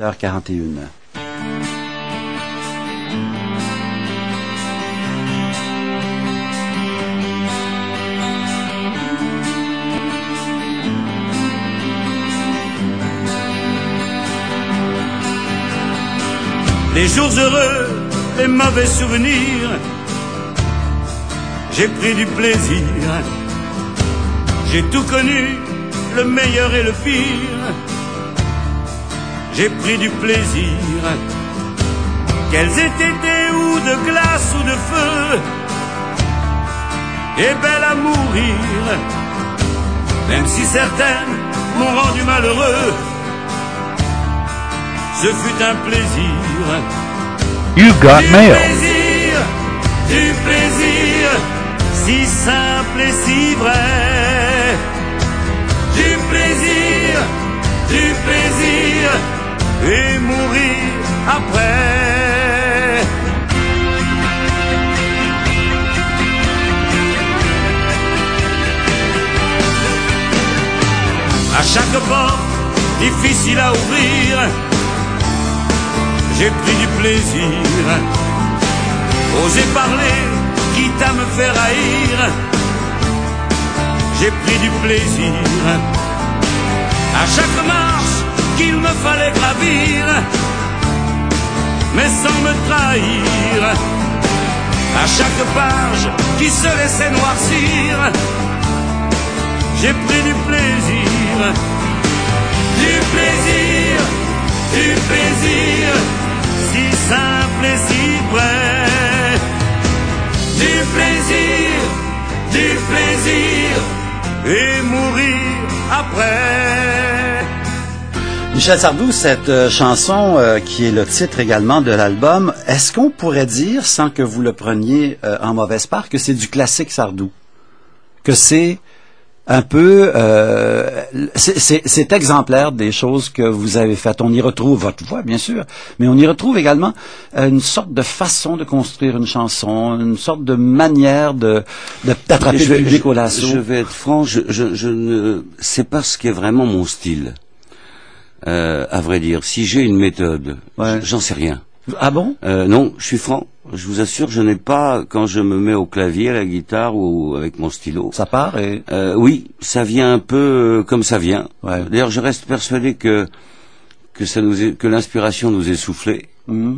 8h41. Les jours heureux, les mauvais souvenirs, j'ai pris du plaisir. J'ai tout connu, le meilleur et le pire. J'ai pris du plaisir. Qu'elles aient été ou de glace ou de feu, et belles à mourir, même si certaines m'ont rendu malheureux. Ce fut un plaisir. You got mail. Du plaisir, si simple et si vrai. Du plaisir, et mourir après. À chaque porte difficile à ouvrir, j'ai pris du plaisir. Oser parler, quitte à me faire haïr, j'ai pris du plaisir. À chaque marche qu'il me fallait gravir, mais sans me trahir. À chaque page qui se laissait noircir, j'ai pris du plaisir. Du plaisir, si simple et si vrai. Du plaisir, et mourir après. Michel Sardou, cette chanson qui est le titre également de l'album, est-ce qu'on pourrait dire, sans que vous le preniez en mauvaise part, que c'est du classique Sardou? Que c'est un peu, c'est exemplaire des choses que vous avez faites. On y retrouve votre voix, bien sûr, mais on y retrouve également une sorte de façon de construire une chanson, une sorte de manière d'attraper le public au lasso. Je vais être franc, je ne sais pas ce qu'est vraiment mon style. À vrai dire, si j'ai une méthode, j'en sais rien. Ah bon? Non, je suis franc. Je vous assure, je n'ai pas, quand je me mets au clavier, à la guitare ou avec mon stylo. Ça part et... oui, ça vient un peu comme ça vient. Ouais. D'ailleurs, je reste persuadé que l'inspiration nous est soufflée. On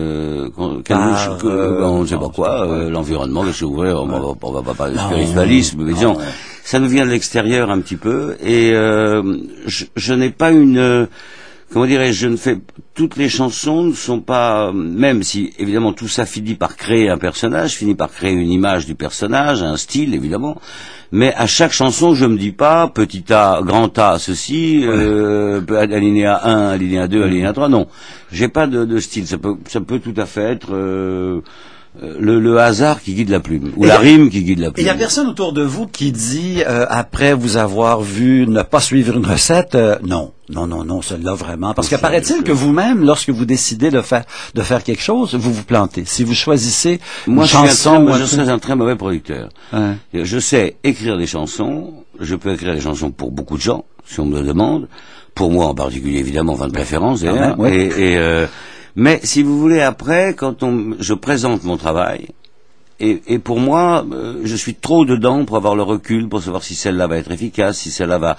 ne sait pas quoi, l'environnement, qu'est-ce que vous voulez, on va pas parler de spiritualisme, mais disons, ça nous vient de l'extérieur un petit peu, et je n'ai pas une... Comment dirais-je, toutes les chansons ne sont pas, même si évidemment tout ça finit par créer un personnage, finit par créer une image du personnage, un style évidemment, mais à chaque chanson je me dis pas petit A, grand A, ceci, alinéa 1, alinéa 2, alinéa 3, non. J'ai pas de style, ça peut tout à fait être le hasard qui guide la plume, ou la rime qui guide la plume. Et il y a personne autour de vous qui dit, après vous avoir vu ne pas suivre une recette, non, celle-là vraiment. Parce que paraît-il que vous-même, lorsque vous décidez de faire quelque chose, vous vous plantez. Si vous choisissez une chanson... Moi, je suis un très mauvais producteur. Ouais. Je sais écrire des chansons, je peux écrire des chansons pour beaucoup de gens, si on me le demande. Pour moi en particulier, évidemment, de préférence, d'ailleurs. Mais si vous voulez, après, je présente mon travail, et pour moi, je suis trop dedans pour avoir le recul, pour savoir si celle-là va être efficace, si celle-là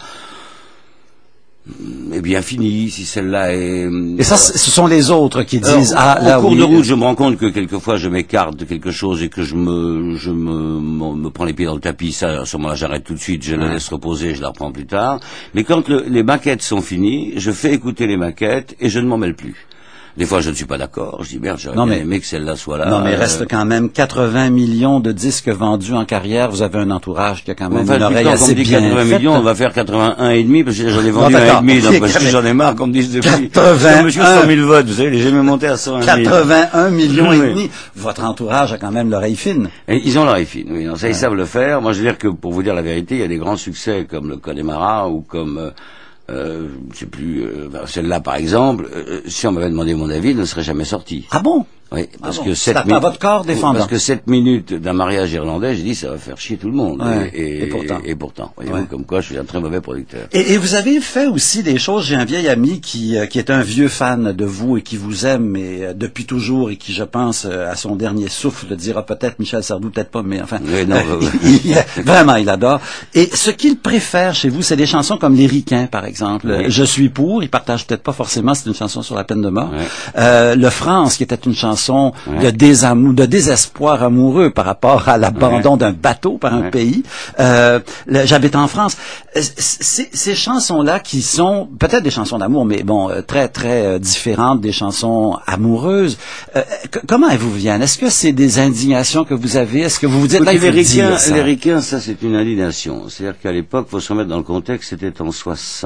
est bien finie, si celle-là est... Et ça, ce sont les autres qui disent... Au cours de route, je me rends compte que quelquefois je m'écarte de quelque chose et que je me prends les pieds dans le tapis. Ça, à ce moment-là, j'arrête tout de suite, je la laisse reposer, je la reprends plus tard. Mais quand les maquettes sont finies, je fais écouter les maquettes et je ne m'en mêle plus. Des fois, je ne suis pas d'accord. Je dis, merde, j'aurais bien aimé que celle-là soit là. Non, mais il reste quand même 80 millions de disques vendus en carrière. Vous avez un entourage qui a quand même une oreille assez bien faite. 80 millions, on va faire 81 et demi, parce que j'en ai vendu un et demi, donc parce que j'en ai marre qu'on me dise depuis. 100 000 votes, vous savez, il est jamais monté à 101 000. 81 millions et demi. Votre entourage a quand même l'oreille fine. Et ils ont l'oreille fine, oui. Non, ça, ils savent le faire. Moi, je veux dire que, pour vous dire la vérité, il y a des grands succès comme le Connemara ou comme, je sais plus, celle-là par exemple, si on m'avait demandé mon avis, elle ne serait jamais sortie. Ah bon? Oui, parce bon, que c'est à votre corps défendant. Parce que 7 minutes d'un mariage irlandais, j'ai dit, ça va faire chier tout le monde. Ouais, et pourtant, voyez-vous, Ouais. comme quoi je suis un très mauvais producteur. Et vous avez fait aussi des choses. J'ai un vieil ami qui est un vieux fan de vous et qui vous aime mais depuis toujours et qui, je pense, à son dernier souffle, dira peut-être Michel Sardou, peut-être pas, mais enfin, Oui, non, vraiment, il adore. Et ce qu'il préfère chez vous, c'est des chansons comme Les Ricains, par exemple. Oui. Je suis pour. Il partage peut-être pas forcément. C'est une chanson sur la peine de mort. Oui. Le France, qui était une chanson Oui. de désamour, de désespoir amoureux par rapport à l'abandon d'un bateau par un pays. J'habite en France. Ces chansons-là qui sont peut-être des chansons d'amour, mais bon, très très différentes des chansons amoureuses. Comment elles vous viennent? Est-ce que c'est des indignations que vous avez? Est-ce que vous vous dites là, il faut dire ça? Les Ricains, ça c'est une indignation. C'est-à-dire qu'à l'époque, faut se remettre dans le contexte, c'était en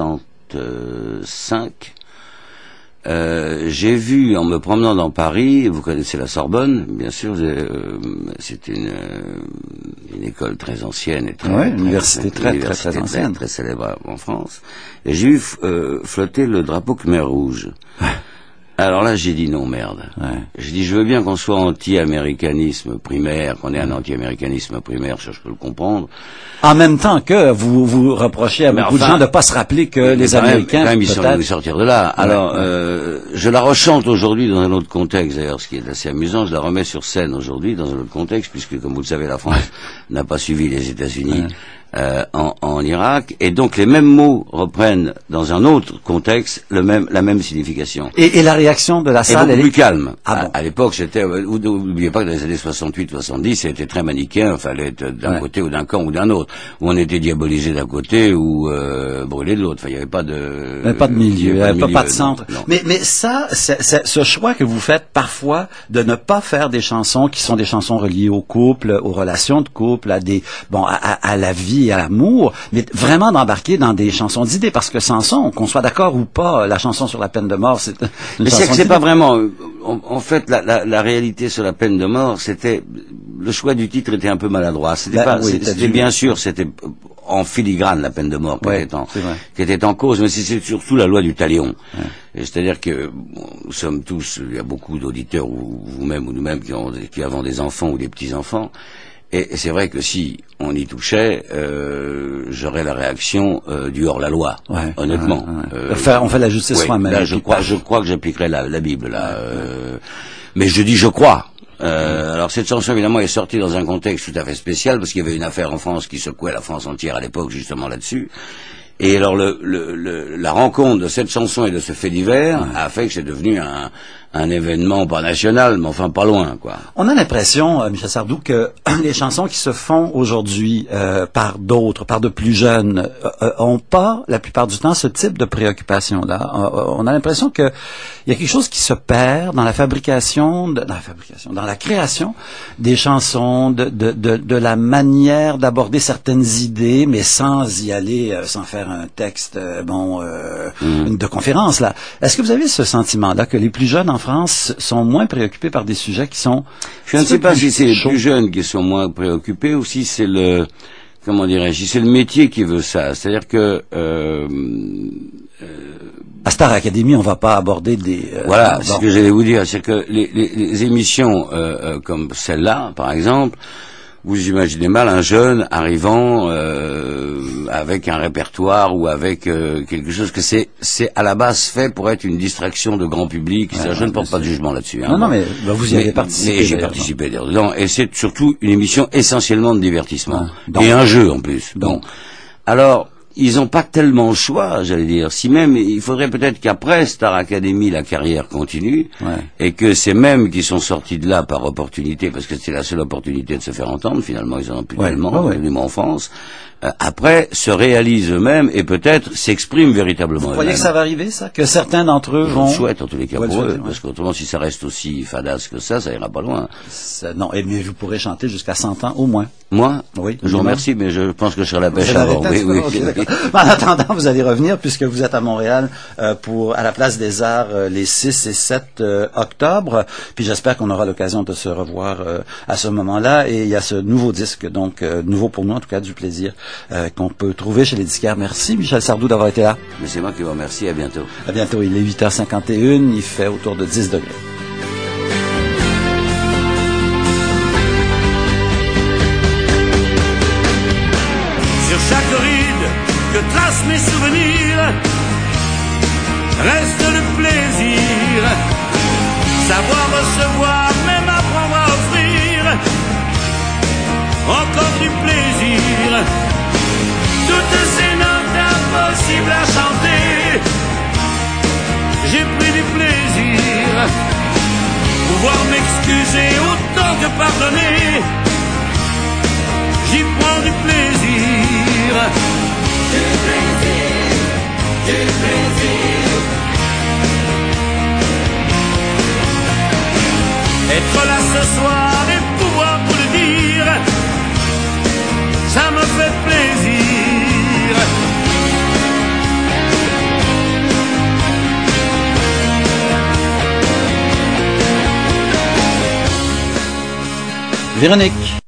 65. J'ai vu, en me promenant dans Paris, vous connaissez la Sorbonne, bien sûr, c'est une école très ancienne et très, université très ancienne, très célèbre en France. Et j'ai vu flotter le drapeau Khmer rouge. Alors là, j'ai dit non, merde. Ouais. J'ai dit, je veux bien qu'on soit anti-américanisme primaire, qu'on ait un anti-américanisme primaire, je peux le comprendre. En même temps que vous reprochez à beaucoup de gens de pas se rappeler que les Américains, quand même, ils sont venus sortir de là. Alors, je la rechante aujourd'hui dans un autre contexte, d'ailleurs, ce qui est assez amusant, je la remets sur scène aujourd'hui dans un autre contexte, puisque, comme vous le savez, la France n'a pas suivi les États-Unis. En Irak, et donc les mêmes mots reprennent dans un autre contexte la même signification. Et la réaction de la salle, elle est plus calme. Ah bon. À l'époque, c'était, n'oubliez pas que dans les années 68-70, c'était très manichéen, il fallait être d'un côté ou d'un camp ou d'un autre, où on était diabolisé d'un côté ou brûlé de l'autre. Enfin, il n'y avait pas de... Il n'y avait pas de milieu, il n'y avait pas de centre. Non. Mais ça, c'est ce choix que vous faites parfois de ne pas faire des chansons qui sont des chansons reliées au couple, aux relations de couple, à la vie, à l'amour, mais vraiment d'embarquer dans des chansons d'idées, parce que Samson, qu'on soit d'accord ou pas, la chanson sur la peine de mort, c'est une mais chanson c'est pas vraiment... En fait, la réalité sur la peine de mort, c'était... Le choix du titre était un peu maladroit. C'était bien sûr, c'était en filigrane la peine de mort qui était en cause, mais c'est surtout la loi du talion. Ouais. C'est-à-dire que nous sommes tous... Il y a beaucoup d'auditeurs, ou vous-même ou nous-mêmes, qui avons des enfants ou des petits-enfants. Et c'est vrai que si on y touchait, j'aurais la réaction du hors-la-loi, honnêtement. On fait la justice soi-même. Là, je crois que j'appliquerais la Bible, là. Mais je dis je crois. Alors cette chanson, évidemment, est sortie dans un contexte tout à fait spécial, parce qu'il y avait une affaire en France qui secouait la France entière à l'époque, justement là-dessus. Et alors la rencontre de cette chanson et de ce fait divers a fait que c'est devenu un événement pas national, mais enfin pas loin, quoi. On a l'impression, Michel Sardou, que les chansons qui se font aujourd'hui par d'autres, par de plus jeunes, ont pas, la plupart du temps, ce type de préoccupation-là. On a l'impression que il y a quelque chose qui se perd dans la fabrication, dans la création des chansons, de la manière d'aborder certaines idées, mais sans y aller, sans faire un texte, de conférence, là. Est-ce que vous avez ce sentiment-là que les plus jeunes en France sont moins préoccupés par des sujets qui sont... Je ne sais pas si c'est les plus jeunes qui sont moins préoccupés ou si c'est si c'est le métier qui veut ça. C'est-à-dire que... à Star Academy, on va pas aborder des... Voilà, c'est ce que j'allais vous dire. C'est que les émissions comme celle-là, par exemple, vous imaginez mal un jeune arrivant avec un répertoire ou avec quelque chose que c'est à la base fait pour être une distraction de grand public. Je ne porte pas de jugement là-dessus. Non, mais vous y avez participé. Mais j'ai participé dedans. Et c'est surtout une émission essentiellement de divertissement. Et un jeu en plus. Bon. Alors, ils n'ont pas tellement le choix, j'allais dire. Si même, il faudrait peut-être qu'après Star Academy, la carrière continue, et que ces mêmes qui sont sortis de là par opportunité, parce que c'est la seule opportunité de se faire entendre, finalement, ils en ont plus tellement, en France, après, se réalisent eux-mêmes et peut-être s'expriment véritablement eux-mêmes. Vous croyez que ça va arriver, ça? Que certains d'entre eux vont... Je le souhaite, en tous les cas, pour eux, parce qu'autrement, si ça reste aussi fadasse que ça ira pas loin. Non, mais vous pourrez chanter jusqu'à 100 ans, au moins. Moi? Oui. Je vous remercie, mais je pense que je serai à la pêche avant. Oui. Okay, en attendant, vous allez revenir, puisque vous êtes à Montréal, à la Place des Arts, les 6 et 7 octobre. Puis j'espère qu'on aura l'occasion de se revoir à ce moment-là. Et il y a ce nouveau disque, donc, nouveau pour nous, en tout cas, du plaisir, qu'on peut trouver chez les disquaires. Merci, Michel Sardou, d'avoir été là. Mais c'est moi qui vous remercie. À bientôt. À bientôt. Il est 8h51. Il fait autour de 10 degrés. mes souvenirs reste le plaisir. Savoir recevoir, même apprendre à offrir encore du plaisir. Toutes ces notes impossibles à chanter, j'ai pris du plaisir. Pouvoir m'excuser autant que pardonner, j'y prends du plaisir. Du plaisir, du plaisir. Être là ce soir et pouvoir vous le dire, ça me fait plaisir. Véronique.